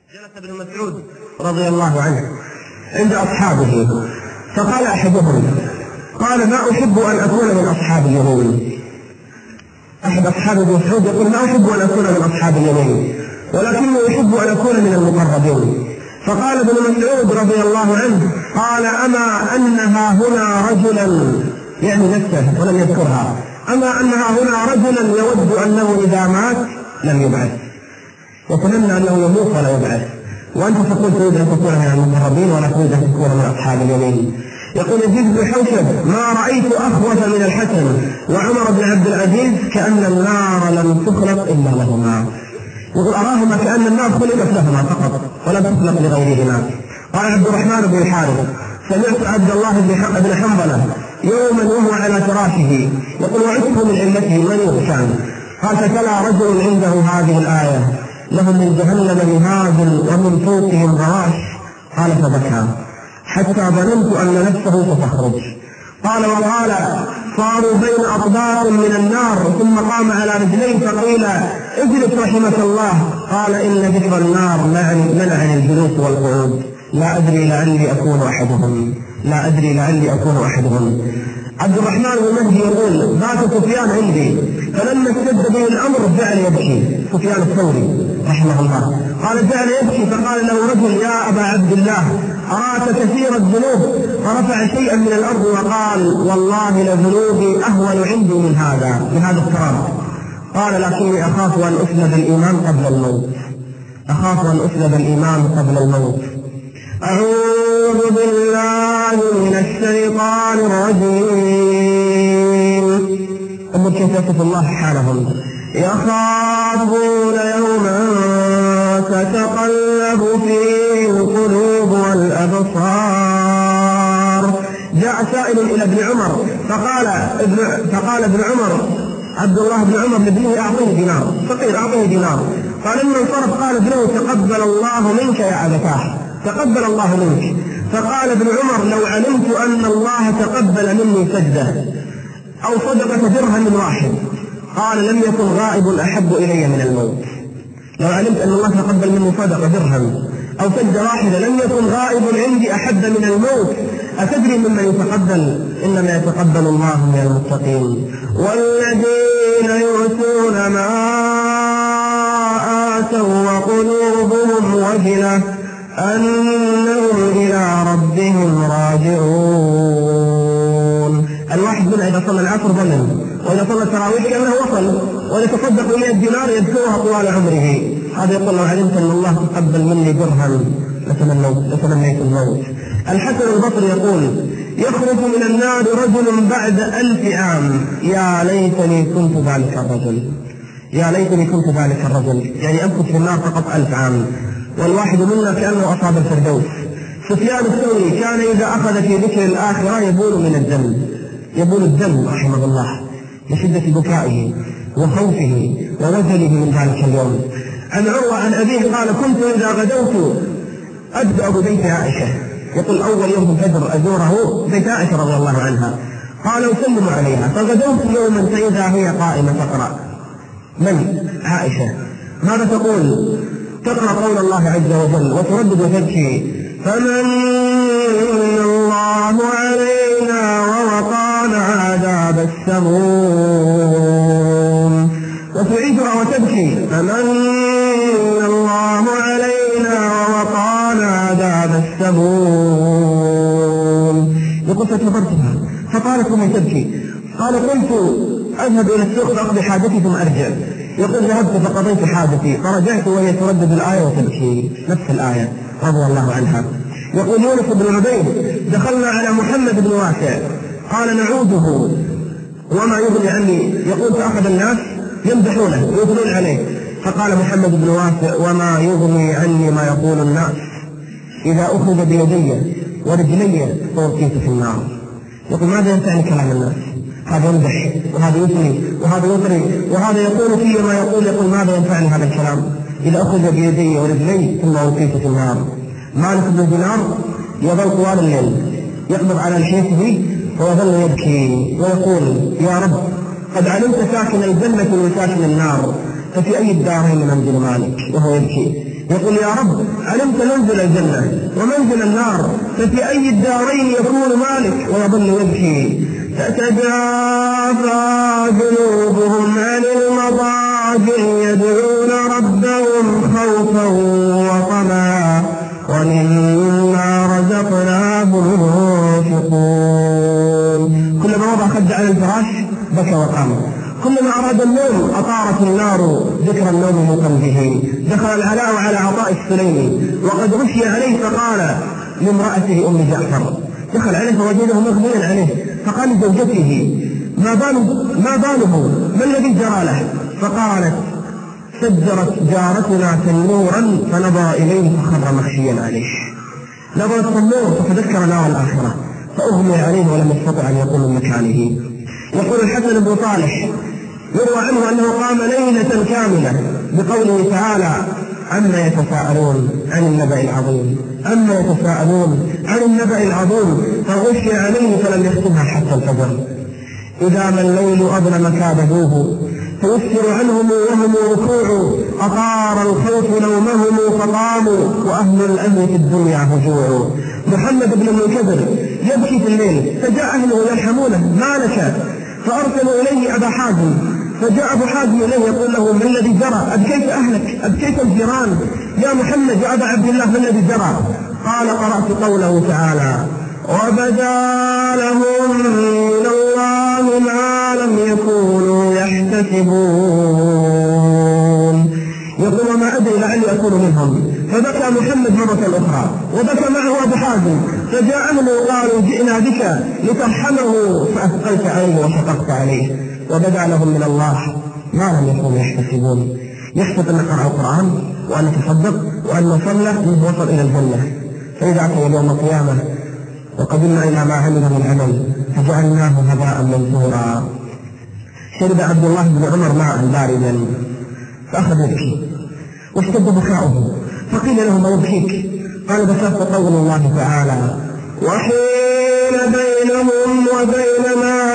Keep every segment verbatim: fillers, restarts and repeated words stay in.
جلس ابن مسعود رضي الله عنه عند أصحابه فقال أحدهم قال: ما أحب أن أكون من أصحاب اليمين. أحد أصحاب ابن مسعود يقول: ما أحب أن أكون من أصحاب اليمين ولكني أحب أن أكون من المقربين. فقال ابن مسعود رضي الله عنه: قال: أما أنها هنا رجلا، يعني نفسه ولم يذكرها، أما أنها هنا رجلا يود أنه إذا مات لم يبعث، وتمنى أنه يموت ولا يبعث، وأنت تقول تريد أن تكون من المقربين ولا تريد أن تكون من أصحاب اليمين. يقول يزيد بن حوشب: ما رأيت أخوف من الحسن وعمر بن عبد العزيز كأن النار لم تخلق إلا لهما. يقول أراهما كأن النار خلقت لهما فقط ولم تخلق لغيرهما. قال عبد الرحمن بن الحارث: سمعت عبد الله بن حنظلة يوما وهو على فراشه يقول: وعدته من علته من يغشان. قال: فتلا رجل عنده هذه الآية: لهم من جهنم مهاد ومن فوقهم غواش. قال: فبكى حتى ظننت أن نفسه ستخرج. قال: وقال: صاروا بين أطباق من النار ثم قام على رجلين فقيل: اجلس رحمك الله. قال: إن ذكر النار منعني الجلوس والقعود، لا أدري لعلي أكون أحدهم لا أدري لعلي أكون أحدهم. عبد الرحمن بن مهدي يقول: بات سفيان عندي فلما اشتد به الأمر جعل يبكي. سفيان الثوري رحمه الله قال: جعل يبكي فقال له رجل: يا أبا عبد الله، أراك كثير الذنوب. فرفع شيئا من الأرض وقال: والله لذنوبي أهون عندي من هذا من هذا التراب. قال: لكني أخاف أن أسلب الإيمان قبل الموت أخاف أن أسلب الإيمان قبل الموت. أعوذ بالله من الشيطان الرجيم. انظر كيف يصف الله حالهم: يخافون يوما تتقلب فيه القلوب والأبصار. جاء سائل إلى ابن عمر فقال ابن, فقال ابن عمر عبد الله بن عمر لابنه: أعطيه دينار، فقير أعطيه دينار. قال: لما انصرف قال ابنه: تقبل الله منك يا أبتاه، تقبل الله منك. فقال ابن عمر: لو علمت أن الله تقبل مني سجدة أو صدقة درهم واحد. قال: لم يكن غائب أحب إلي من الموت. لو علمت أن الله تقبل مني صدقة درهم أو سجدة واحدة لم يكن غائب عندي أحب من الموت. أتدري مما يتقبل؟ إنما يتقبل الله من المتقين. والذين يؤتون ما آتوا وقلوبهم وجلة أنهم إلى ربهم راجعون. الواحد منها إذا صلى العصر ظلم، وإذا صلى التراويح كأنه وصل، ويتصدق مئة دينار يذكرها طوال عمره. هذا يقول: لو علمت أن الله تقبل مني درهم لتمنيت الموت. الحسن البصري يقول: يخرج من النار رجل بعد ألف عام، يا ليتني كنت ذلك الرجل يا ليتني كنت ذلك الرجل يعني أمكث في النار فقط ألف عام، والواحد منا كأنه أصاب الفردوس. سفيان الثوري كان إذا أخذ في ذكر الآخرة يبول من الدم يبول الدم رحمه الله لشدة بكائه وخوفه ووجله من ذلك اليوم. عن عروة عن أبيه قال: كنت إذا غدوت أبدأ ببيت عائشة. يقول: أول يوم في الفجر أزوره بيت عائشة رضي الله عنها. قال: أسلم عليها. فغدوت يوما فإذا هي قائمة تقرأ. من؟ عائشة. ماذا تقول؟ تقرأ قول الله عز وجل وتردد وتبكي: فمن الله علينا ووقانا عذاب السموم. وتعيدها وتبكي: فمن الله علينا ووقانا عذاب السموم. يقول: فتبرتها فقالت: ومن تبكي؟ قال: قلت أذهب إلى السوق فأقضي حاجتي ثم أرجع. يقول: ذهبت فقضيت حاجتي فرجعت وهي تردد الآية وتبكي نفس الآية رضي الله عنها. يقول يونس بن عبيد: دخلنا على محمد بن واسع قال: نعوده وما يغني عني. يقول: فأخذ الناس يمدحونه ويثنون عليه، فقال محمد بن واسع: وما يغني عني ما يقول الناس، إذا أخذ بيدي ورجلي فوقيت في النار. يقول: ماذا ينفعني كلام الناس؟ هذا يمدح وهذا يثني وهذا يطري وهذا يقول فيه ما يقول. يقول: ماذا ينفعني هذا الكلام إذا أخذ بيدي ورجلي ثم أوقيت في النار. مالك بن دينار يظل طوال الليل يقبض على لحيته ويظل يبكي ويقول: يا رب، قد علمت ساكن الجنة وساكن النار، ففي أي الدارين منزل مالك؟ وهو يبكي. يقول يا رب علمت منزل الجنة ومنزل النار، ففي أي الدارين يكون مالك؟ ويظل يبكي. تتجافى جنوبهم عن المضاجع يدعون ربهم خوفا وطمعا ومما رزقناهم ينفقون. كلما وضع خده على الفراش بكى وقام، كلما أراد النوم أطارت النار ذكر النوم من قلبه. دخل العلاء على عطاء السليمي وقد غشي عليه فقال لامرأته أم جعفر، دخل عليه فوجده مغميا عليه فقال لزوجته ما باله ما باله ما الذي جرى له؟ فقالت سجرت جارتنا تنورا فنظر إليه فخر مخشيا عليه. نظرت النور فتذكر نار الآخرة فأغمي عليه ولم يستطع أن يقوم من مكانه. يقول الحسن بن صالح يروى عنه أنه قام ليلة كاملة بقوله تعالى عما يتساءلون عن النبأ العظيم، عما يتساءلون عن النبأ العظيم، فغشي عليه فلم يختمها حتى الفجر. إذا ما الليل أظلم كابدوه فيسر عنهم وهم ركوع، أطار الخوف نومهم فقاموا وأهل الأمن في الدنيا هجوع. محمد بن المنكدر يبكي في الليل فجاء أهله يرحمونه ما لك؟ فأرسلوا إليه أبا حازم، فجاء أبو حازم إليه يقول له ما الذي جرى؟ أبكيت أهلك؟ أبكيت الجيران؟ يا محمد يا أبا عبد الله ما الذي جرى؟ قال قرأت قوله تعالى وبدا لهم من الله ما لم يكونوا يحتسبون. يقول وما أدري لعلي أكون منهم. فبكى محمد مرة أخرى وبكى معه أبو حازم، فجاءهم وقالوا جئنا بك لترحمه فأثقلت عليه وشققت عليه. وبدا لهم من الله ما لم يكونوا يحتسبون. يحسب أن نقرأ القرآن وأن نتصدق وأن نصلى أنه وصل إلى الجنة، فإذا أتى يوم القيامة وقدمنا إلى ما عمل من عمل فجعلناه هباء منثورا. شرب عبد الله بن عمر ماء باردا فأخذ يبكي واشتد بكاؤه، فقيل له ما يبكيك؟ قال بكاء قول الله تعالى وحين بينهم وبين ما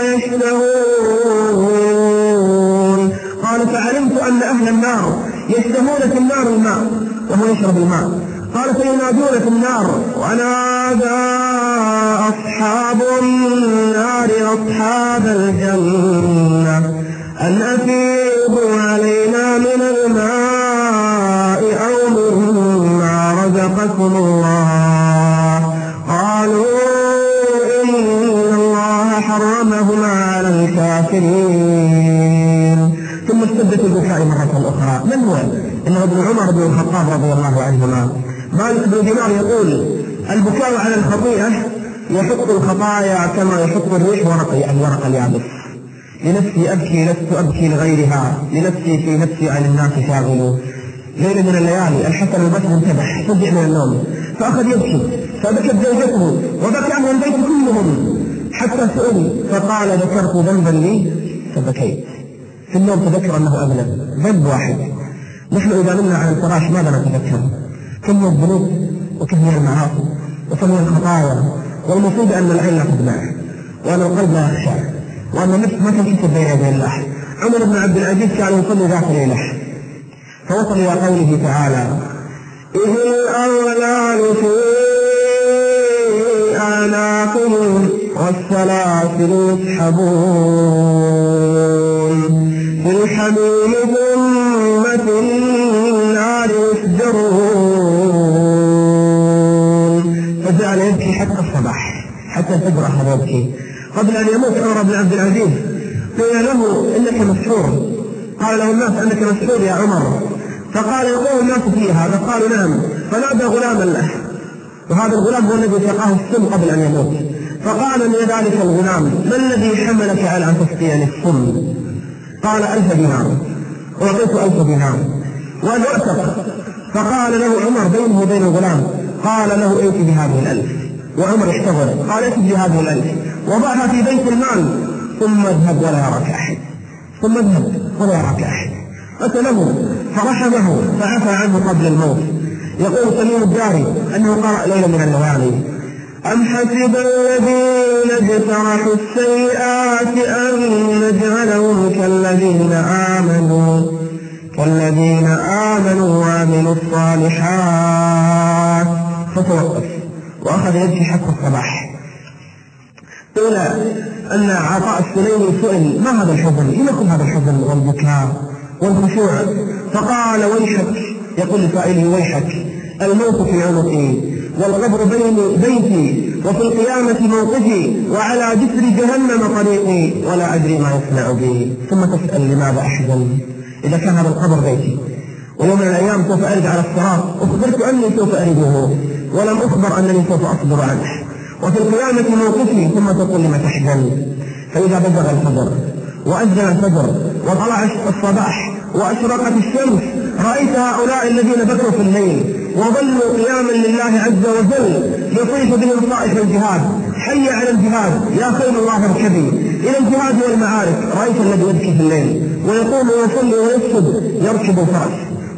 يشتهون. قال فعلمت أن أهل النار يشتهون في النار الماء وهو يشرب الماء. قال فينادون في النار ونادى أصحاب النار أصحاب الجنة أن أفيضوا علينا من الماء أو مما رزقكم الله. قالوا إن الله حرمهما على الكافرين. ثم اشتدت البكاء مرة أخرى. من هو؟ إنه ابن عمر بن الخطاب رضي الله عنهما. مالك بن دينار يقول البكاء على الخطيئة يحط الخطايا كما يحط الريح ورق الورق اليابس. لنفسي أبكي لست أبكي لغيرها، لنفسي في نفسي عن الناس شاغل. ليلة من الليالي الحسن البصري انتبه فزع من النوم فأخذ يبكي، فبكت زوجته وبكى أهل البيت كلهم حتى سئل فقال ذكرت ذنبا لي فبكيت. في النوم تذكر أنه أذنب ذنب واحد. نحن إذا نمنا على الفراش ماذا نتذكر؟ كم هي الذنوب وكم هي المعاصي وكم هي الخطايا. والمصيبة أن العين لا تدمع وأن القلب لا يخشع وأن النفس ما تنكسر بين يدي الله. عمر بن عبد العزيز كان يصلي ذات ليلة فوصل إلى قوله تعالى إذ الأغلال في أعناقهم والسلاسل يسحبون في الحميم ثم في النار يسجرون. فجعل يبكي حتى الصباح حتى الفجر أخذ يبكي. قبل أن يموت عمر بن عبد العزيز قيل له إنك مسحور. قال له الناس أنك مسحور يا عمر. فقال يقول الناس في هذا؟ قالوا نعم. فنادى غلاما له وهذا الغلام هو الذي سقاه السم قبل أن يموت. فقال لذلك الغلام ما الذي حملك على أن تسقيني السم؟ قال ألف دينار. وأعطيت ألف دينار وأن أعتق. فقال له عمر بينه وبين الغلام قال له ائت بهذه الألف. وعمر احتضر قال ائت بهذه الألف وضعها في بيت المال ثم اذهب ولا يراك أحد. ثم اذهب ولا يراك أحد. قتله فرحمه فعفى عنه قبل الموت. يقول تميم الداري أنه قرأ ليلة من الليالي أم حسب الذين اجترحوا السيئات أن نجعلهم كالذين آمنوا والذين آمنوا وعملوا الصالحات. فتوقف وأخذ يبكي حتى الصباح. قيل أن عطاء السليمي سئل: ما هذا الحزن؟ لمكن هذا الحزن والبكاء والخشوع؟ فقال: ويحك، يقول لسائله: ويحك، الموت في عنقي، والقبر بين بيتي، وفي القيامة موقفي، وعلى جسر جهنم طريقي، ولا أدري ما يصنع بي. ثم تسأل: لماذا أحزن إذا كان هذا القبر بيتي، ويوم من الأيام سوف أرد على الصراط، أخبرت أني سوف أرده ولم أخبر أنني سوف أصبر عنه، وفي القيامة موقفي، ثم تقول: لما تحزن؟ فإذا بزغ الفجر وأذن الفجر وطلع الصباح وأشرقت الشمس، رأيت هؤلاء الذين بكوا في الليل وظلوا قياما لله عز وجل يطيف بهم طائف الجهاد: حي على الجهاد يا خيل الله اركبي إلى الجهاد والمعارك. رأيت الذي يبكي في الليل ويقوم ويصلي ويسجد يركب الفرس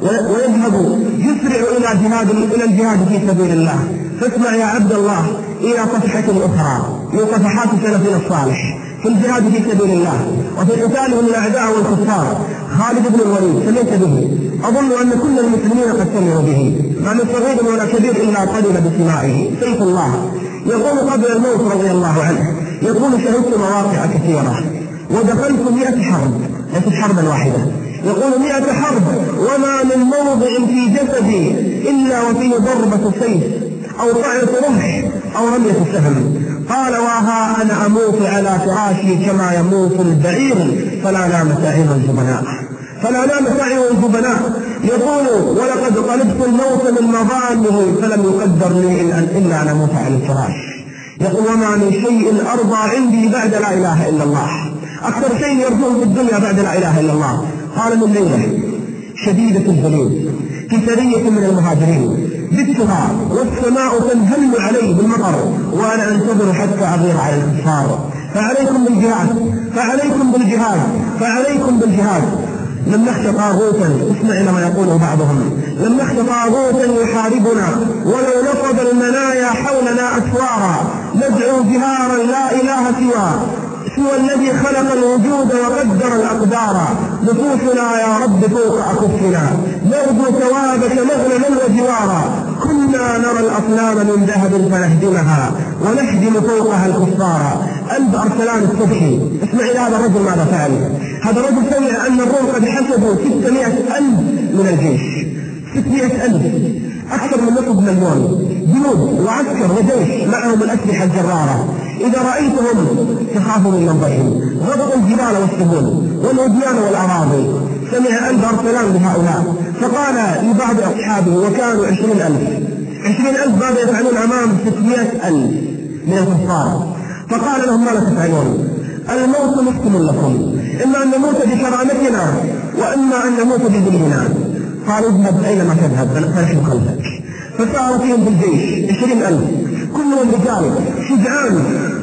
ويذهب يسرع إلى جهاد إلى الجهاد في سبيل الله. فاسمع يا عبد الله إلى صفحة أخرى من صفحات سلفنا الصالح في الجهاد في سبيل الله وفي قتالهم الأعداء والكفار. خالد بن الوليد سمعت به، أظن أن كل المسلمين قد سمعوا به، ما من صغير ولا كبير إلا قلل بسماعه. سيف الله يقول قبل الموت رضي الله عنه، يقول: شهدت مواقع كثيرة ودخلت مئة حرب، ليست حربا واحدة، يقول: مئة حرب وما من موضع في جسدي إلا وفيه ضربة سيف أو طعنة رمح أو رمية سهم. قال: وها أنا أموت على فراشي كما يموت البعير، فلا نام ساعر الجبناء، فلا نام ساعر الجبناء. يقول: ولقد طلبت الموت من مظانه فلم يقدر لي إلا أن أموت على الفراش. يقول: وما من شيء أرضى عندي بعد لا إله إلا الله، أكثر شيء يرجوه في الدنيا بعد لا إله إلا الله. قال: من ليلة شديدة الجليد في سرية من المهاجرين بتها والسماء تنهل عليه بالمطر وأنا أنتظر حتى أغير على الكفار، فعليكم بالجهاد، فعليكم بالجهاد، فعليكم بالجهاد. لم نخش طاغوتا، اسمع لما يقوله بعضهم: لم نخش طاغوتا يحاربنا ولو نفض المنايا حولنا أسوارا، ندعو جهارا لا إله سوى سوى الذي خلق الوجود وقدر الأقدار، نفوسنا يا رب فوق أكفنا، نرجو ثوابك مغنما وجوارا، كنا نرى الأصنام من ذهب فنهدمها ونهدم فوقها الكفار. أنت أرسلان الصبحي، اسمع إلى هذا الرجل ماذا فعل. هذا الرجل سمع أن الروم قد حسبوا ستمائة ألف من الجيش، ستمائة ألف، أكثر من نصف مليون جنود وعسكر وجيش معهم الأسلحة الجرارة. إذا رأيتهم تخاف من منظرهم، غضبوا الجبال والسبل والوديان والأراضي. سمع أنت أرسلان بهؤلاء، فقال لبعض أصحابه وكانوا عشرين ألف، عشرين ألف ماذا يفعلون أمام ستمائة ألف من الكفار؟ فقال لهم: ماذا تفعلون؟ الموت مسلم لكم، إما أن نموت بكرامتنا وإما أن نموت بذلنا. قالوا: اذهب أينما تذهب فنحن خلفك. فساروا فيهم بالجيش عشرين ألف كلهم رجال شجعان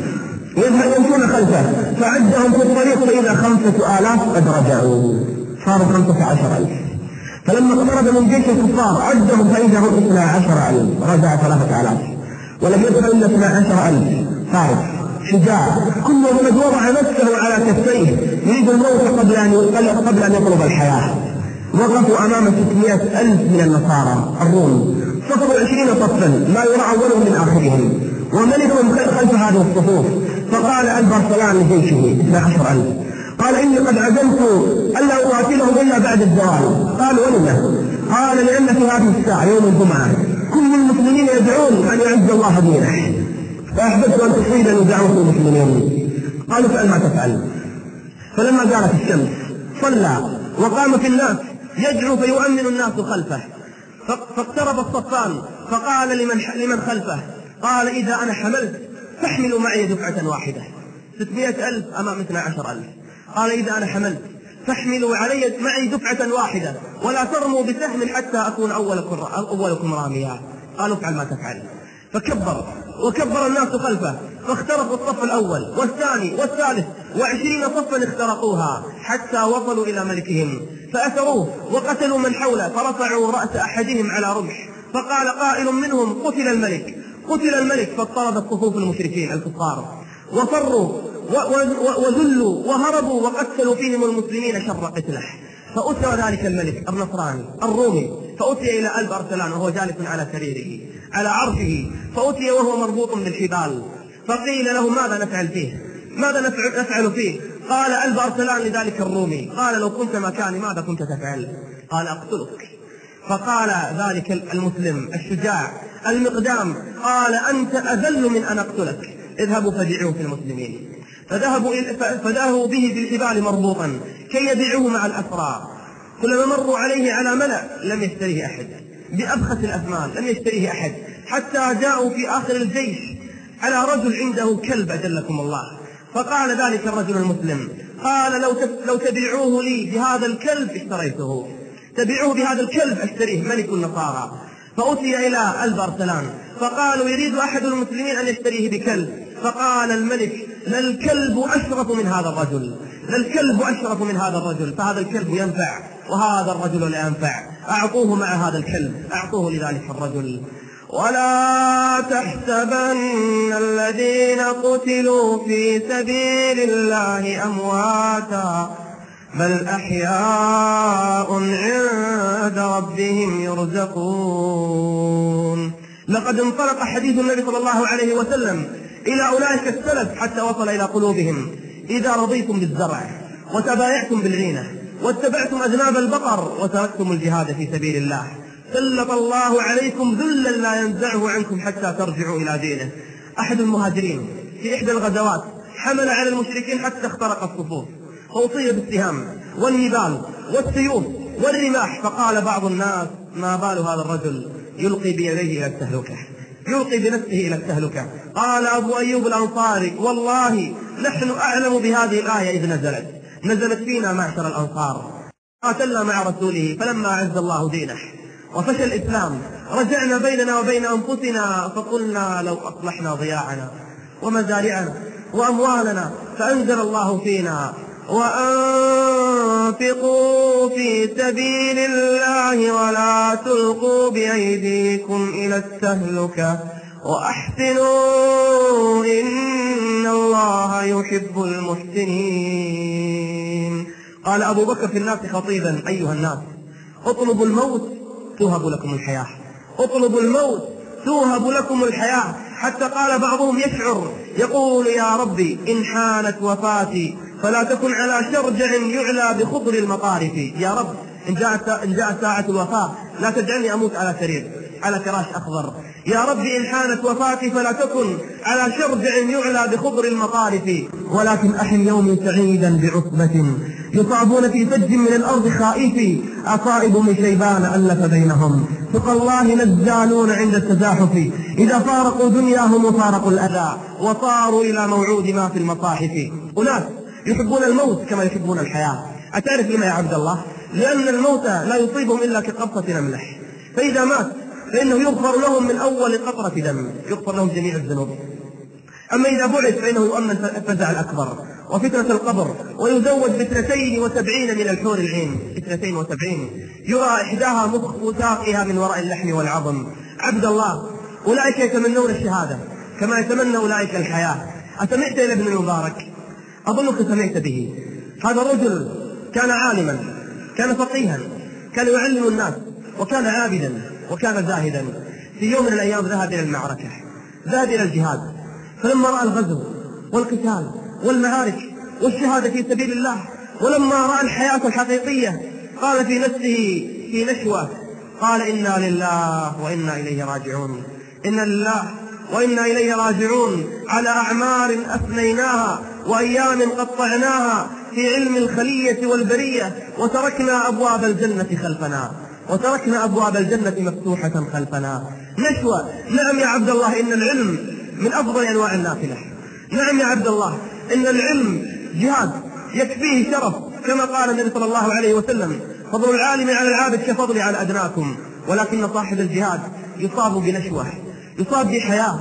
يمشون خلفه، فعدهم في الطريق فإذا خمسة آلاف قد رجعوا، صاروا خمسة عشر ألف. فلما اقترب من جيش الكفار عدهم فإذا هم اثنا عشر ألف، رجع ثلاثة آلاف، ولم يبق إلا اثنا عشر ألف فارس شجاع، كل من وضع نفسه على كفيه يريد الموت قبل أن قبل أن يطلب الحياة. وقفوا أمام ستمائة ألف من النصارى الروم، صفوا عشرين صفا لا يرى أولهم من آخرهم، وملك خلف هذه الصفوف. فقال البرسلان لجيشه اثنا عشر ألف، قال: إني قد عزمت ألا أقاتلهم إلا بعد الزوال. قال: ولما؟ قال: لأن في هذه الساعة يوم الجمعة كل المسلمين يدعون أن يعز الله دينه، فأحببت أن تصيبني دعوة المسلمين. قالوا: فعل ما تفعل. فلما زالت الشمس صلى وقام في الناس يدعو فيؤمن الناس خلفه، فاقترب الصفان فقال لمن لمن خلفه، قال: إذا أنا حملت فاحملوا معي دفعة واحدة. ستمائة ألف أمام اثنا عشر ألف. قال: إذا أنا حملت فاحملوا علي معي دفعة واحدة ولا ترموا بسهم حتى أكون أولكم, أولكم راميا. قالوا: افعل ما تفعل. فكبر وكبر الناس خلفه، فاخترقوا الصف الأول والثاني والثالث وعشرين صفا اخترقوها حتى وصلوا إلى ملكهم، فأثروه وقتلوا من حوله، فرفعوا رأس أحدهم على رمح، فقال قائل منهم: قتل الملك، قتل الملك. فاضطربت صفوف المشركين الكفار وفروا وذلوا وهربوا وقتلوا فيهم المسلمين شر قتله. فأتى ذلك الملك النصراني الرومي، فأتي إلى ألب أرسلان وهو جالس على سريره على عرشه، فأتي وهو مربوط بالحبال، فقيل له ماذا نفعل فيه؟ ماذا نفعل فيه؟ قال ألب أرسلان لذلك الرومي، قال لو كنت مكاني ماذا كنت تفعل؟ قال أقتلك. فقال ذلك المسلم الشجاع المقدام، قال أنت أذل من أن أقتلك، اذهبوا فبيعوه في المسلمين. فذهبوا, فذهبوا به بالحبال مربوطا كي يبيعوه مع الأسرى. كلما مروا عليه على ملأ لم يشتريه أحد، بأبخس الأثمان لم يشتريه أحد، حتى جاءوا في آخر الجيش على رجل عنده كلب أجلكم الله، فقال ذلك الرجل المسلم، قال لو لو تبيعوه لي بهذا الكلب اشتريته، تبيعوه بهذا الكلب اشتريه ملك النصارى. فأتي إلى ألب أرسلان فقالوا يريد أحد المسلمين أن يشتريه بكلب، فقال الملك للكلب أشرف من هذا الرجل، للكلب أشرف من هذا الرجل، فهذا الكلب ينفع وهذا الرجل لا ينفع، أعطوه مع هذا الكلب، أعطوه لذلك الرجل. ولا تحسبن الذين قتلوا في سبيل الله أمواتا بل أحياء عند ربهم يرزقون. لقد انطلق حديث النبي صلى الله عليه وسلم إلى أولئك السلف حتى وصل إلى قلوبهم: إذا رضيتم بالزرع وتبايعتم بالعينة واتبعتم أذناب البقر وتركتم الجهاد في سبيل الله سلط الله عليكم ذلا لا ينزعه عنكم حتى ترجعوا إلى دينه. أحد المهاجرين في إحدى الغزوات حمل على المشركين حتى اخترق الصفوف، فأصيب بالسهام والنبال والسيوف والرماح، فقال بعض الناس: ما بال هذا الرجل يلقي بيديه إلى التهلكة، يلقي بنفسه إلى التهلكة. قال أبو أيوب الأنصاري: والله نحن أعلم بهذه الآية إذ نزلت، نزلت فينا معشر الأنصار، قاتلنا مع رسوله فلما أعز الله دينه وفشل الإسلام رجعنا بيننا وبين أنفسنا فقلنا لو أصلحنا ضياعنا ومزارعنا وأموالنا فأنزل الله فينا: وأنفقوا في سبيل الله ولا تلقوا بأيديكم إلى التهلكة وأحسنوا إن الله يحب المحسنين. قال أبو بكر في الناس خطيبا: أيها الناس، اطلبوا الموت توهب لكم الحياة، اطلبوا الموت توهب لكم الحياة. حتى قال بعضهم يشعر يقول: يا ربي إن حانت وفاتي فلا تكن على شرجع يعلى بخضر المطارف، يا رب إن جاءت, إن جاءت ساعة الوفاة لا تجعلني أموت على سرير على فراش أخضر، يا رب إن حانت وفاتي فلا تكن على شرجع يعلى بخضر المطارف، ولكن أحن يومي سعيدا بعصبة يصابون في فج من الأرض خائف، أصائب من شيبان ألف بينهم، ثقى الله نزالون عند التزاحف، إذا فارقوا دنياهم وفارقوا الأذى وصاروا إلى موعود ما في المصاحف. أناس يحبون الموت كما يحبون الحياة. أتعرف لما يا عبد الله؟ لأن الموت لا يصيبهم إلا كقبضة نملح، فإذا مات فإنه يغفر لهم من أول قطرة دم، يغفر لهم جميع الذنوب. أما إذا بعث فإنه يؤمن الفزع الأكبر وفتنة القبر، ويزود باثنتين وسبعين من الحور العين، اثنتين وسبعين يرى إحداها مخ ساقها من وراء اللحم والعظم. عبد الله، أولئك يتمنون الشهادة كما يتمنى أولئك الحياة. أسمعت إلى ابن المبارك؟ أظنك سمعت به. هذا الرجل كان عالما، كان فقيها، كان يعلم الناس، وكان عابدا، وكان زاهدا. في يوم من الأيام ذهب إلى المعركة، ذهب إلى الجهاد، فلما رأى الغزو والقتال والمعارك والشهادة في سبيل الله، ولما رأى الحياة الحقيقية، قال في نفسه في نشوة، قال: إنا لله وإنا إليه راجعون، إنا لله وإنا إليه راجعون، على أعمار أفنيناها وأيام قطعناها في علم الخلية والبرية، وتركنا أبواب الجنة خلفنا، وتركنا أبواب الجنة مفتوحة خلفنا. نشوة. نعم يا عبد الله، إن العلم من أفضل أنواع النافلة. نعم يا عبد الله، إن العلم جهاد يكفيه شرف، كما قال النبي صلى الله عليه وسلم: فضل العالم على العابد كفضل على أدناكم. ولكن صاحب الجهاد يصاب بنشوة، يصاب بحياة،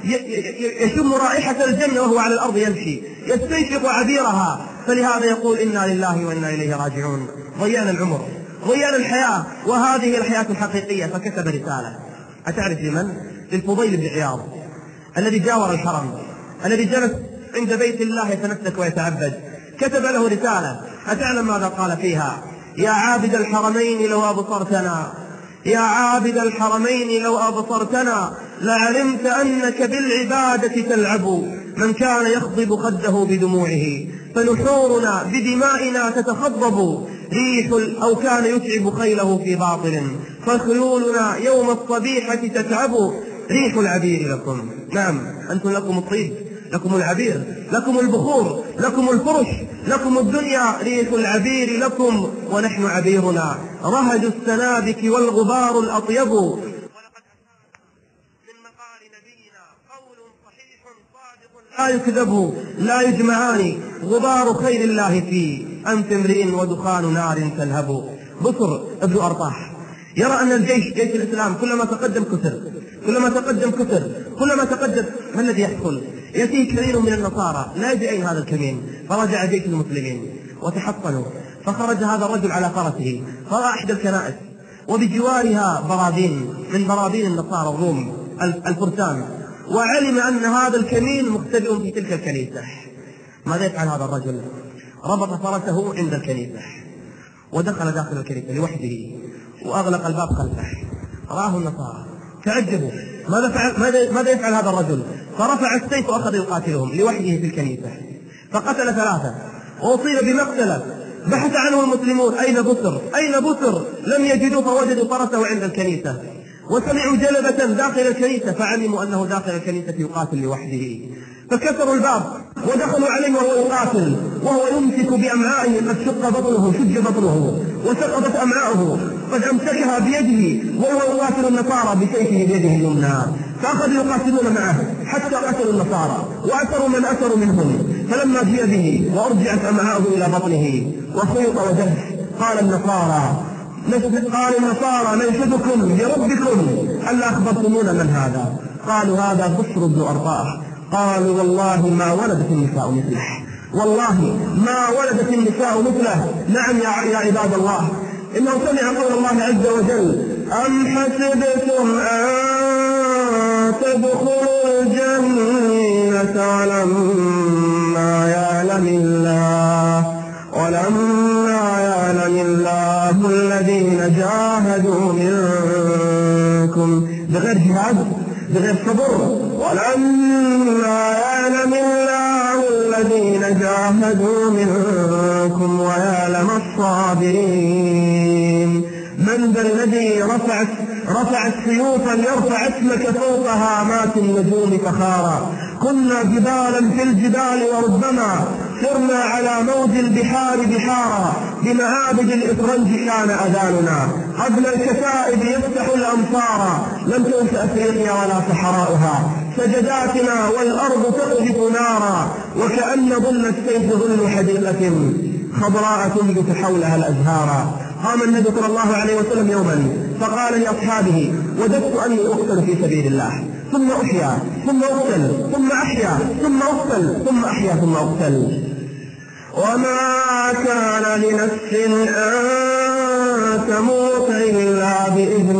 يشم رائحة الجنة وهو على الأرض يمشي، يستنشق عبيرها. فلهذا يقول: إنا لله وإنا إليه راجعون. ضيعنا العمر، ضيعنا الحياة، وهذه الحياة الحقيقية. فكتب رسالة. أتعرف لمن؟ للفضيل بن عياض الذي جاور الحرم، الذي جلس عند بيت الله يتنسك ويتعبد. كتب له رسالة. أتعلم ماذا قال فيها؟ يا عابد الحرمين لو أبصرتنا، يا عابد الحرمين لو أبصرتنا لعلمت أنك بالعبادة تلعب. من كان يخضب خده بدموعه فنحورنا بدمائنا تتخضب. ريح أو كان يتعب خيله في باطل فخيولنا يوم الصبيحة تتعب. ريح العبير لكم، نعم أنتم لكم الطيب، لكم العبير، لكم البخور، لكم الفرش، لكم الدنيا. ريح العبير لكم ونحن عبيرنا رهج السنابك والغبار الأطيب. لا يكذب لا يجمعان غبار خير الله في أنف امرئ ودخان نار تلهب. بصر ابن أرطاح يرى أن الجيش جيش الإسلام كلما تقدم كثر، كلما تقدم كثر، كلما تقدم. ما الذي يحصل؟ يأتيه كمين من النصارى لا يدري أين هذا الكمين، فرجع جيش المسلمين وتحصنوا. فخرج هذا الرجل على فرسه فرأى إحدى الكنائس وبجوارها برابين من برابين النصارى الروم الفرسان، وعلم أن هذا الكمين مختبئ في تلك الكنيسة. ماذا يفعل هذا الرجل؟ ربط فرسه عند الكنيسة ودخل داخل الكنيسة لوحده وأغلق الباب خلفه. رآه النصارى تعجبوا، ماذا فعل؟ ماذا ماذا يفعل هذا الرجل؟ فرفع السيف وأخذ يقاتلهم لوحده في الكنيسة، فقتل ثلاثة وأصيب بمقتله. بحث عنه المسلمون، أين بصر؟ أين بصر؟ لم يجدوا فوجدوا فرسه عند الكنيسة، وسمعوا جلبة داخل الكنيسة فعلموا أنه داخل الكنيسة يقاتل لوحده، فكسروا الباب ودخلوا عليه وهو يقاتل وهو يمسك بأمعائه. قد شق بطنه شج بطنه وسقطت أمعاؤه، قد أمسكها بيده وهو يقاتل النصارى بسيفه بيده اليمنى. فأخذوا يقاتلون معه حتى قتلوا النصارى وأسروا من أسروا منهم. فلما جاء به وأرجعت أمعاؤه إلى بطنه وخيط ودف قال النصارى قال النصارى ننشدكم بربكم ألا أخبرتمونا من هذا؟ قالوا هذا بصر بن أرطاح. قالوا والله ما ولدت النساء مثله، والله ما ولدت النساء مثله. نعم يا عباد الله، إنه سمع قول الله عز وجل أم حسبتم أن تدخلوا الجنة ولما يعلم الله ولما يعلم الله الذين جاهدوا منكم بغير جهاد بغير صبر، ولما يعلم الله الذين جاهدوا منكم ويعلم الصابرين. من ذا الذي رفع رفع السيوف ليرفع اسمك فوق هامات النجوم فخارا؟ كنا جبالا في الجبال وربما سرنا على موج البحار بحارا. بمعابد الإفرنج كان أذاننا قبل الكتائب يفتح الأمصار. لم تنس أفريقيا ولا صحراؤها سجداتنا والأرض تقذف نارا. وكأن ظل السيف ظل حديقة خضراء تنبت حولها الأزهار. قام النبي صلى الله عليه وسلم يوما فقال لأصحابه وددت أني أقتل في سبيل الله ثم أحيا ثم أقتل ثم أحيا ثم أقتل ثم أحيا ثم أقتل. وما كان لنفس أن تموت إلا بإذن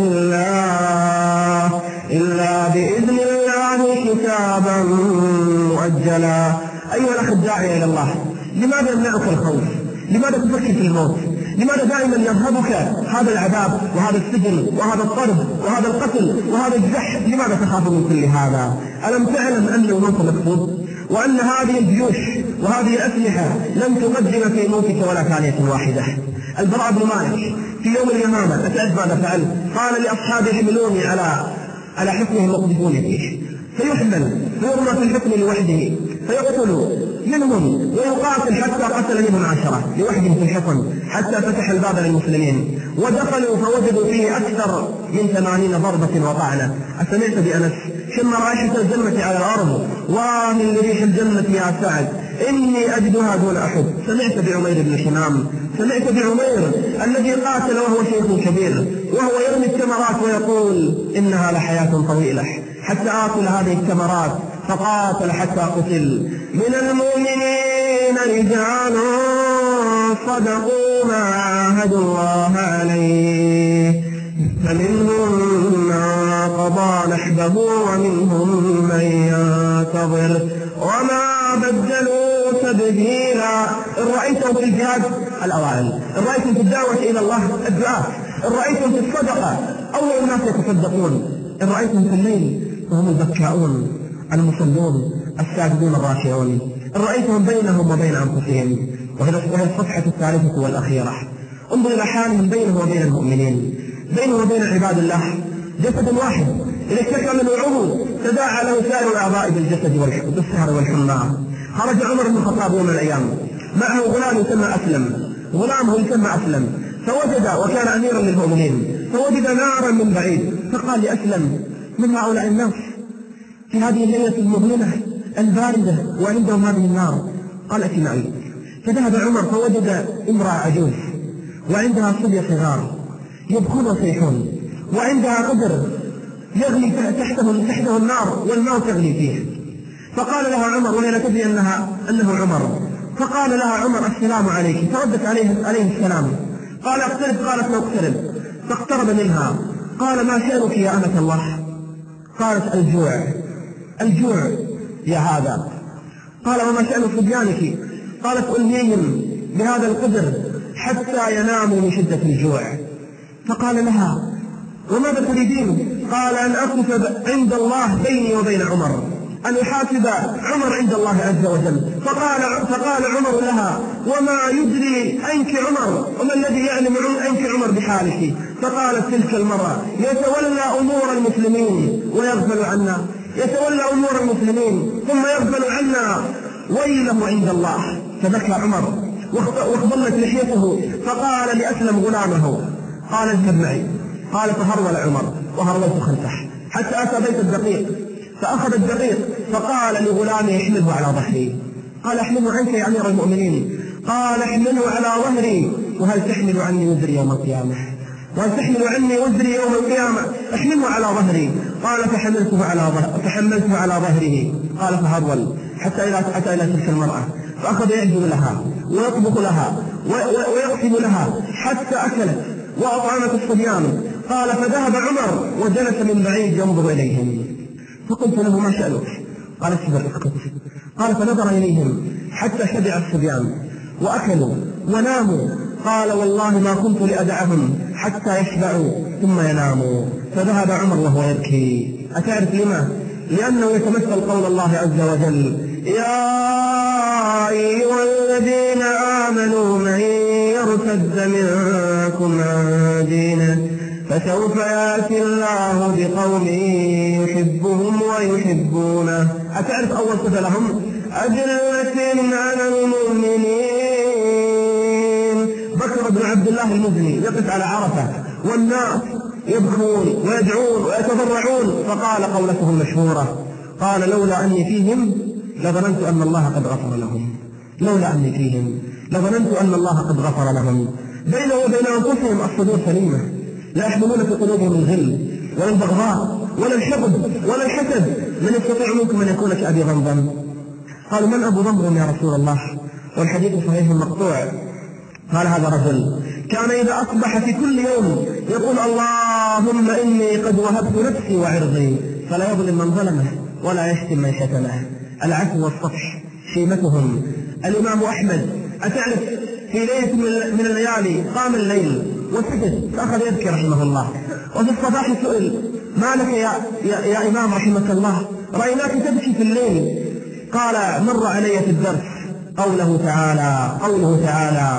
الله إلا بإذن الله كتابا مؤجلا. أيها الأخ الداعي إلى الله، لماذا يمنعك الخوف؟ لماذا تفكر في الموت؟ لماذا دائما يرهبك هذا العذاب وهذا السجن وهذا الطرد وهذا القتل وهذا الجح؟ لماذا تخاف من كل هذا؟ ألم تعلم أن الموت مكتوب، وأن هذه الجيوش وهذه الأسلحة لم تقدم في موتك ولا ثانية واحدة؟ البراء بن مالك في يوم اليمامة أتعرف ماذا فعل؟ قال لأصحابه احملوني على على حصنهم واقذفوني فيه، فيحمل فيرمى في الحصن لوحده فيقتل منهم ويقاتل حتى قتل منهم عشرة لوحده في الحصن حتى فتح الباب للمسلمين ودخلوا فوجدوا فيه أكثر من ثمانين ضربة وطعنة. أسمعت بأنس شم رائحة الجنة على الأرض ومن ريح الجنة يا سعد إني أجدها دون أحد. سمعت بعمير بن حمام، سمعت بعمير الذي قاتل وهو شيخ كبير وهو يرمي الثمرات ويقول إنها لحياة طويلة حتى آكل هذه الثمرات، فقاتل حتى قتل. من المؤمنين رجال صدقوا ما عاهدوا الله عليه فمنهم من قضى نحبه ومنهم من ينتظر وما بدلوا تبديلا. إن رأيتهم في الجهاد الأوائل، إن رأيتم في الدعوة إلى الله الدعاة، إن رأيتم في الصدقة أول الناس يتصدقون، إن رأيتم في الليل فهم البكاؤون المصلون الساجدون الراكعون، إن رأيتهم بينهم وبين أنفسهم. وهي الصفحة الثالثة والأخيرة. انظر إلى حالهم بينه وبين المؤمنين، بينه وبين عباد الله جسد واحد، إذا اشتكى منه عضو تداعى له سائر الأعضاء بالجسد والسهر والحمى. خرج عمر بن الخطاب يوم من الأيام معه غلام يسمى أسلم، غلامه يسمى أسلم، فوجد وكان أميرا للمؤمنين، فوجد نارا من بعيد، فقال لأسلم: من هؤلاء الناس في هذه الليلة المظلمة الباردة وعندهم هذه النار؟ قال: ائت معي. فذهب عمر فوجد امرأة عجوز وعندها صبية صغار يبكون ويصيحون، وعندها قدر يغلي تحته تحته النار والماء تغلي فيه. فقال لها عمر، وهي لا تدري انها انه عمر، فقال لها عمر: السلام عليك. فردت عليه عليه السلام. قال: اقترب. قالت: لا اقترب. فاقترب منها. قال: ما شأنك يا أمة الله؟ قالت: الجوع. الجوع يا هذا. قال: وما شأن صبيانك؟ قالت: ألهيهم بهذا القدر حتى يناموا من شدة الجوع. فقال لها: وماذا تريدين؟ قال: أن أقف عند الله بيني وبين عمر، أن يحاسب عمر عند الله عز وجل. فقال فقال عمر لها: وما يدري أنك عمر؟ وما الذي يعلم أنك عمر بحالك؟ فقالت تلك المرأة: يتولى أمور المسلمين ويغفل عنا، يتولى أمور المسلمين ثم يغفل عنا، ويله عند الله. فبكى عمر واخضلت لحيته، فقال لأسلم غلامه: قال: اذهب معي. قال: فهرول عمر وهرولت خلفه حتى أتى بيت الدقيق، فأخذ الدقيق فقال لغلامه: احمله على ظهري. قال: احمله عنك يا أمير المؤمنين؟ قال: احمله على ظهري، وهل تحمل عني وزري يوم القيامة؟ وهل تحمل عني وزري يوم القيامة؟ احمله على ظهري. قال: فحملته على ظهر فحملته على ظهره. قال: فهرول حتى إذا أتى إلى تلك المرأة فأخذ يعجل لها ويطبخ لها ويقسم لها حتى أكلت وأطعمت الصبيان. قال: فذهب عمر وجلس من بعيد ينظر إليهم، فقلت له: ما شأنك؟ قال: اصبر اسكت. قال: فنظر إليهم حتى شبع الصبيان وأكلوا وناموا. قال: والله ما كنت لأدعهم حتى يشبعوا ثم يناموا. فذهب عمر وهو يبكي. أتعرف لما؟ لأنه يتمثل قول الله عز وجل: يا أيها الذين آمنوا من يرتد منكم عن دينه فسوف يأتي الله بقوم يحبهم ويحبونه. أتعرف أول صفة لهم؟ أذلة على المؤمنين. بكر بن عبد الله المزني يقف على عرفة والناس يبكون ويدعون ويتضرعون، فقال قولته المشهورة: قال: لولا أني فيهم لظننت أن الله قد غفر لهم. لولا أني فيهم لظننت أن الله قد غفر لهم. بينه وبين أنفسهم الصدور سليمة، لا يحملون في قلوبهم الغل ولا البغضاء ولا الحقد ولا الحسد. من يستطيع منكم أن يكون كأبي ضمضم؟ قالوا: من أبو ضمضم يا رسول الله؟ والحديث صحيح مقطوع. قال: هذا رجل كان إذا أصبح في كل يوم يقول: اللهم إني قد وهبت نفسي وعرضي، فلا يظلم من ظلمه ولا يشتم من شتمه. العفو والصفح شيمتهم. الإمام أحمد أتعرف في ليلة من الليالي قام الليل وسجد فأخذ يبكي رحمه الله، وفي الصباح سئل: ما لك يا, يا, يا إمام رحمك الله؟ رأيناك تبكي في الليل. قال: مر علي في الدرس قوله تعالى قوله تعالى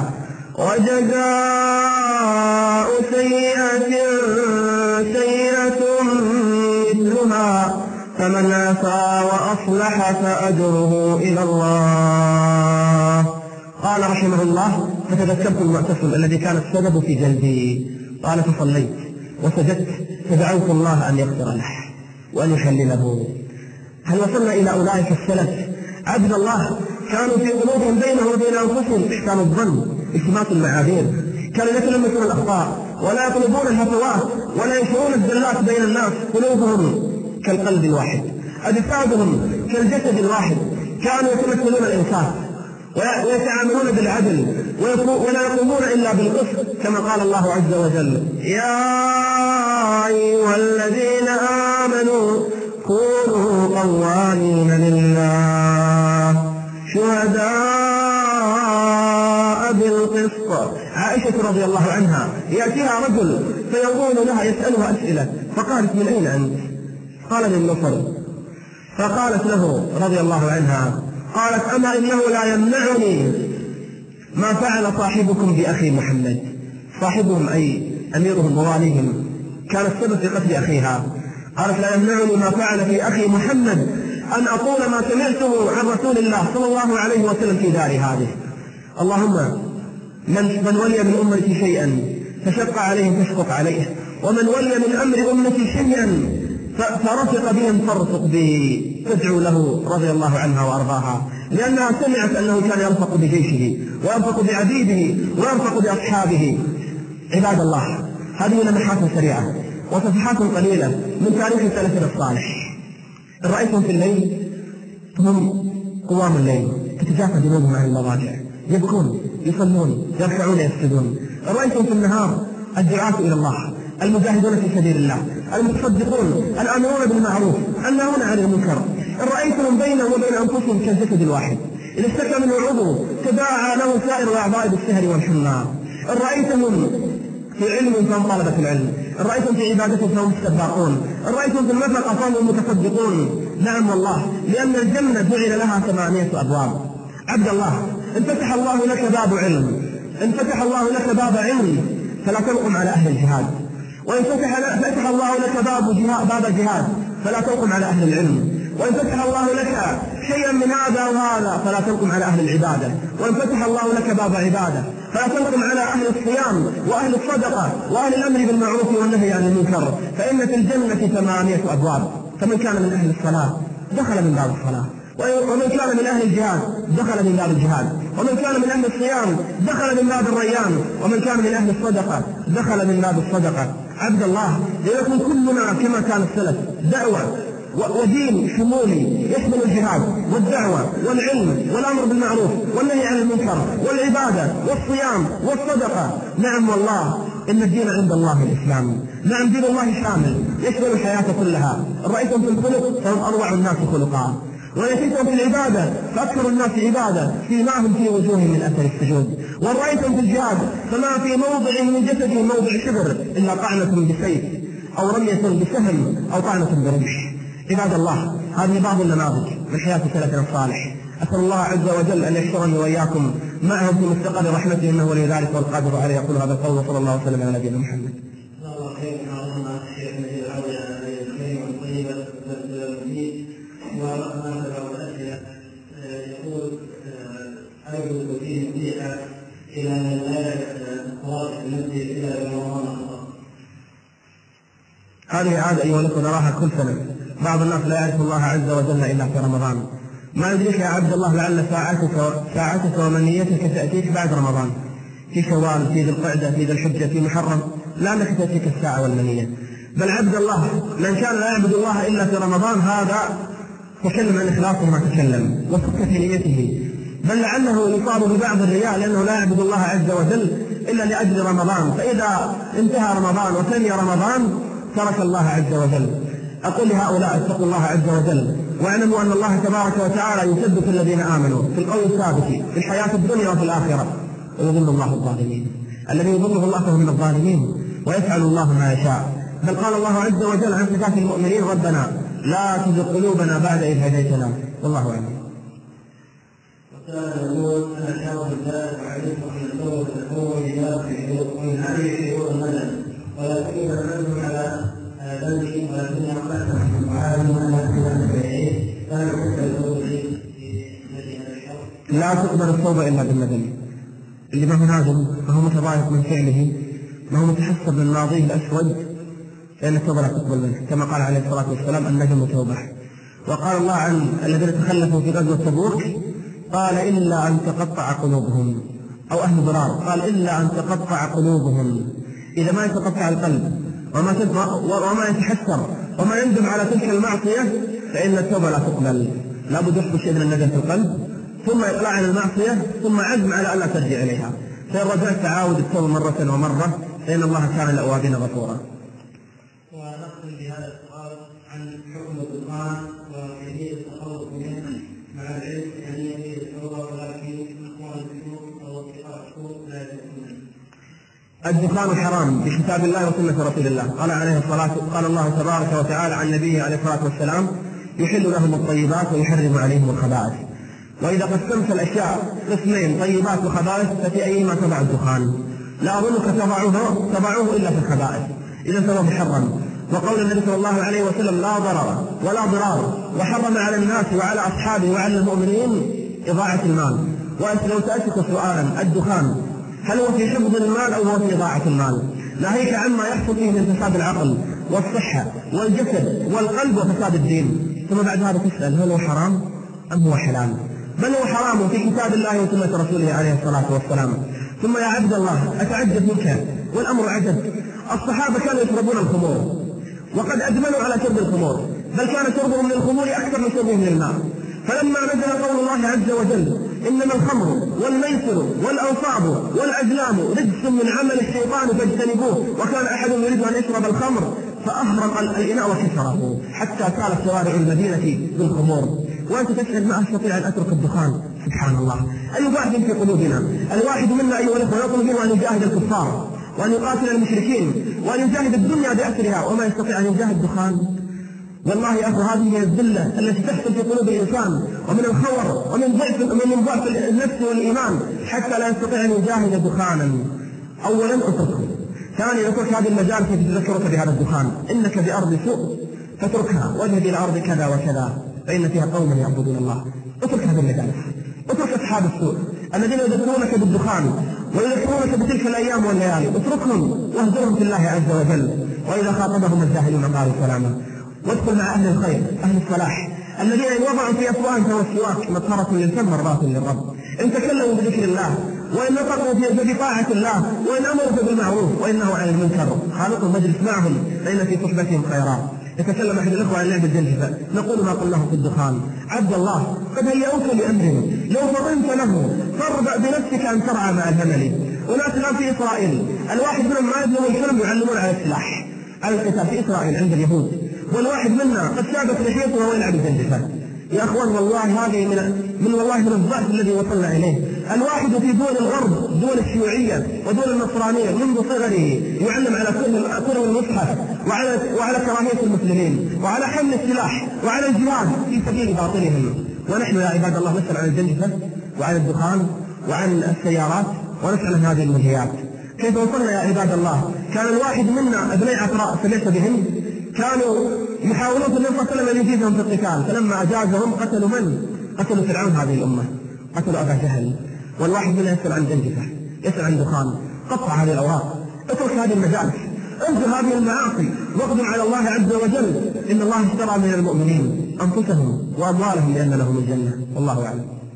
وجزاء سيئة سيئة مثلها فمن عفا وأصلح فأجره إلى الله. قال رحمه الله: فتذكرت المعتصم الذي كان السبب في جلدي. قال: فصليت وسجدت فدعوت الله أن يغفر له وأن يحلله. هل وصلنا إلى أولئك السلف عبد الله كانوا في قلوبهم بينهم وبين أنفسهم إحسان الظن، التماس المعاذير، كانوا يتلمسون الأخطاء ولا يطلبون الهفوات ولا ينشرون الزلات بين الناس. قلوبهم كالقلب الواحد، أجسادهم كالجسد الواحد، كانوا يتمثلون الإنصاف ويتعاملون بالعدل ولا يقومون إلا بالقسط، كما قال الله عز وجل: يا أيها الذين آمنوا كونوا قوامين لله شهداء عائشة رضي الله عنها يأتيها رجل فيقول لها يسألها أسئلة، فقالت من أين أنت؟ قال من مصر. فقالت له رضي الله عنها، قالت أما إنه لا يمنعني ما فعل صاحبكم بأخي محمد. صاحبهم أي أميرهم وواليهم كان السبب في قتل أخيها. قالت لا يمنعني ما فعل في أخي محمد أن أقول ما سمعته عن رسول الله صلى الله عليه وسلم في دار هذه. اللهم من, من ولي من أمتي شيئا فشق عليهم فاشقق عليه، ومن ولي من أمر أمتي شيئا فرفق بهم فارفق به. تدعو له رضي الله عنها وأرضاها، لأنها سمعت أنه كان يرفق بجيشه ويرفق بعبيده ويرفق بأصحابه. عباد الله، هذه لمحات سريعة وصفحات قليلة من تاريخ سلفنا الصالح. إن رأيتم في الليل هم قوام الليل تتجافى جنوبهم عن المضاجع، يبكون يصلون يركعون يسجدون. إن رأيتم في النهار الدعاة إلى الله، المجاهدون في سبيل الله، المتصدقون، الآمرون بالمعروف، الناهون عن المنكر. إن رأيتم بينهم وبين أنفسهم كالجسد الواحد، إذا اشتكى منه عضو تداعى له سائر الأعضاء بالسهر والحمى. إن رأيتهم في علم فهم طلبة العلم، إن رأيتم في عبادته فهم السباقون، إن رأيتم في النفقة فهم المتصدقون. نعم والله، لأن الجنة جعل لها ثمانية أبواب. عبد الله، إن فتح الله لك باب علم، إن فتح الله لك باب علم فلا تلقم على أهل الجهاد، وإن فتح, فتح الله لك باب جهاد, باب جهاد فلا تلقم على أهل العلم، وإن فتح الله لك شيئا من هذا وهذا فلا تلقم على أهل العبادة، وإن فتح الله لك باب عبادة فلا تلقم على أهل الصيام وأهل الصدقة وأهل الأمر بالمعروف والنهي عن المنكر، فإن في الجنة ثمانية أبواب. فمن كان من أهل الصلاة دخل من باب الصلاة، ومن كان من أهل الجهاد دخل من باب الجهاد، ومن كان من أهل الصيام دخل من باب الريان، ومن كان من أهل الصدقة دخل من باب الصدقة. عبد الله، ليكن كلنا كما كان السلف دعوة ودين شمولي يشمل الجهاد والدعوة والعلم والأمر بالمعروف والنهي عن المنكر والعبادة والصيام والصدقة. نعم والله، إن الدين عند الله الإسلام. نعم، دين الله شامل يشمل الحياة كلها. رأيتم في الخلق فهم أروع الناس خلقا، ورأيتم في العبادة فأكثر الناس عبادة فيما هم في وجوههم من أثر السجود. ورأيتم في الجهاد فما في موضع من جسده موضع شبر إلا طعنة بسيف أو رمية بسهم أو طعنة برمح. عباد الله، هذه بعض النماذج من حياة سلفنا الصالح. أسأل الله عز وجل أن يحشرني وإياكم معهم في مستقر رحمته، إنه ولي ذلك والقادر عليه. يقول هذا القول، وصلى الله وسلم على نبينا محمد. يقول أرجو فيه نصيحة إلى من لا يتواصل المسجد إلى رمضان. هذه عادة أيها الأخوة نراها كل سنة. بعض الناس لا يعرف الله عز وجل إلا في رمضان. ما يدريك يا عبد الله لعل ساعتك ساعتك ومنيتك تأتيك بعد رمضان، في شوال، في ذي القعدة، في ذي الحجة، في محرم، لعلك تأتيك الساعة والمنية. بل عبد الله من كان لا يعبد الله إلا في رمضان هذا تكلم عن إخلاصه ما تكلم وفك في نيته، بل لعله يصاب ببعض الرياء لأنه لا يعبد الله عز وجل إلا لأجل رمضان، فإذا انتهى رمضان وثني رمضان ترك الله عز وجل. أقول لهؤلاء اتقوا الله عز وجل، واعلموا أن الله تبارك وتعالى يثبت الذين آمنوا في القول الثابت في الحياة الدنيا وفي الآخرة، ويضل الله الظالمين. الذي يضله الله فهو من الظالمين، ويفعل الله ما يشاء. بل قال الله عز وجل عن صفات المؤمنين: ربنا لا تزغ قلوبنا بعد إذ هديتنا. والله أعلم. وكان يقول أنا شاور الله وعلمكم من الدور تكون يافي ومن عليه شعور المدن، ولكن الرجل على ذنبه ولكن يقلق وعالم أن يكون بعيد لا يحب الدور في لا تقبل التوبة إلا بالندم. اللي ما هو نادم فهو متضايق من فعله، ما هو متحسر من ماضيه الأسود، فإن التوبة لا تقبل منه، كما قال عليه الصلاة والسلام: الندم توبة. وقال الله عن الذين تخلفوا في غزوة تبوك: قال إلا أن تقطع قلوبهم، أو أهل ضرار قال إلا أن تقطع قلوبهم. إذا ما يتقطع القلب وما وما يتحسر وما يندم على تلك المعصية فإن التوبة لا تقبل. لا بد يحدث شيء من الندم في القلب، ثم إقلاع عن المعصية، ثم عزم على ألا ترجع إليها. فإن رجعت تعاود التوبة مرة ومرة فإن الله كان للأوابين غفورا. ونختم بهذا السؤال عن حكم الدخان وكيفية التخلص منه مع العلم يعني يريد التوبة ولكن إخوان الشكوك أو اتقاء الشكوك لا يتركونه. الدخان حرام بكتاب الله وسنة رسول الله. قال عليه الصلاة قال الله تبارك وتعالى عن نبيه عليه الصلاة والسلام: يحل لهم الطيبات ويحرم عليهم الخبائث. وإذا قسمت الأشياء قسمين طيبات وخبائث ففي أيهما تضع الدخان؟ لا أظنك تضعه تضعه إلا في الخبائث، إذا فهو محرم. وقول النبي صلى الله عليه وسلم: لا ضرر ولا ضرار، وحرم على الناس وعلى أصحابه وعلى المؤمنين إضاعة المال. وأنت لو سألتك سؤالا: الدخان هل هو في حفظ المال أو هو في إضاعة المال؟ ناهيك عما يحصل فيه من فساد العقل والصحة والجسد والقلب وفساد الدين. ثم بعد هذا تسأل: هل هو حرام أم هو حلال؟ بل هو حرام في كتاب الله وسنة رسوله عليه الصلاة والسلام. ثم يا عبد الله أتعجب منك، والأمر عجب. الصحابة كانوا يشربون الخمور وقد أدمنوا على شرب الخمور، بل كان شربهم من الخمور أكثر من شربهم من الماء. فلما نزل قول الله عز وجل: إنما الخمر والميسر والأنصاب والأزلام رجس من عمل الشيطان فاجتنبوه، وكان أحد يريد أن يشرب الخمر فأهرق الإناء وكسره حتى كانت شوارع المدينة بالخمور. وأنت تسأل: ما أستطيع أن أترك الدخان؟ سبحان الله، الواحد في قلوبنا، الواحد منا أيها الأخوة يطلب منه أن يجاهد الكفار وأن يقاتل المشركين وأن يجاهد الدنيا بأسرها، وما يستطيع أن يجاهد الدخان. والله يا أخو هذه هي الذلة التي تحصل في قلوب الإنسان، ومن الخور ومن ضعف ومن ضعف النفس والإيمان حتى لا يستطيع أن يجاهد دخانا. أولا اتركه، ثانيا اترك هذه المجالس التي تذكرك بهذا الدخان، إنك بأرض سوء فاتركها واذهب إلى أرض كذا وكذا فإن فيها قوما يعبدون الله. اترك هذه المجالس، اترك أصحاب السوء الذين يذكرونك بالدخان ويذكرونك بتلك الأيام والليالي، اتركهم واهجرهم في الله عز وجل. وإذا خاطبهم الجاهلون قالوا سلاما. وادخل مع أهل الخير أهل الصلاح الذين إن وضعوا في أفواههم والسواك مطهرة للفم مرضاة للرب، إن تكلموا بذكر الله وإن نطقوا في بطاعة الله وإن أمروا بالمعروف وإن نهوا عن المنكر خالقوا المجلس معهم فإن في صحبتهم خيرات. يتكلم أحد الأخوة عن لعب الجنجفة، نقول ما قلناه في الدخان: عبد الله قد هيئوك لأمر لو فطنت له فاربع بنفسك أن ترعى مع الهمل. وناس الآن في إسرائيل الواحد منهم ما يبلغ الحلم يعلمون على السلاح على القتال في إسرائيل عند اليهود، والواحد منا قد سابت لحيته وهو يلعب الجنجفة. يا أخوان والله هذه من من والله من الضعف الذي وصلنا إليه. الواحد في دول الغرب دول الشيوعية ودول النصرانية منذ صغره يعلم على كره المصحف وعلى وعلى كراهية المسلمين وعلى حمل السلاح وعلى الجهاد في سبيل باطلهم. ونحن يا عباد الله نسأل عن الجنجفة وعن الدخان وعن السيارات ونسأل عن هذه المنهيات. كيف وصلنا يا عباد الله؟ كان الواحد منا ابني عفراء سمعت بهم كانوا يحاولون النبي صلى الله عليه وسلم ان يجيزهم في القتال، فلما اجازهم قتلوا من؟ قتلوا فرعون هذه الامه، قتلوا ابا جهل. والواحد منا يسال عن جنجفه، يسال عن دخان. قطع هذه الاوراق، اترك هذه المجالس، انزل هذه المعاصي واقدم على الله عز وجل. ان الله اشترى من المؤمنين انفسهم واموالهم بان لهم الجنه. والله اعلم.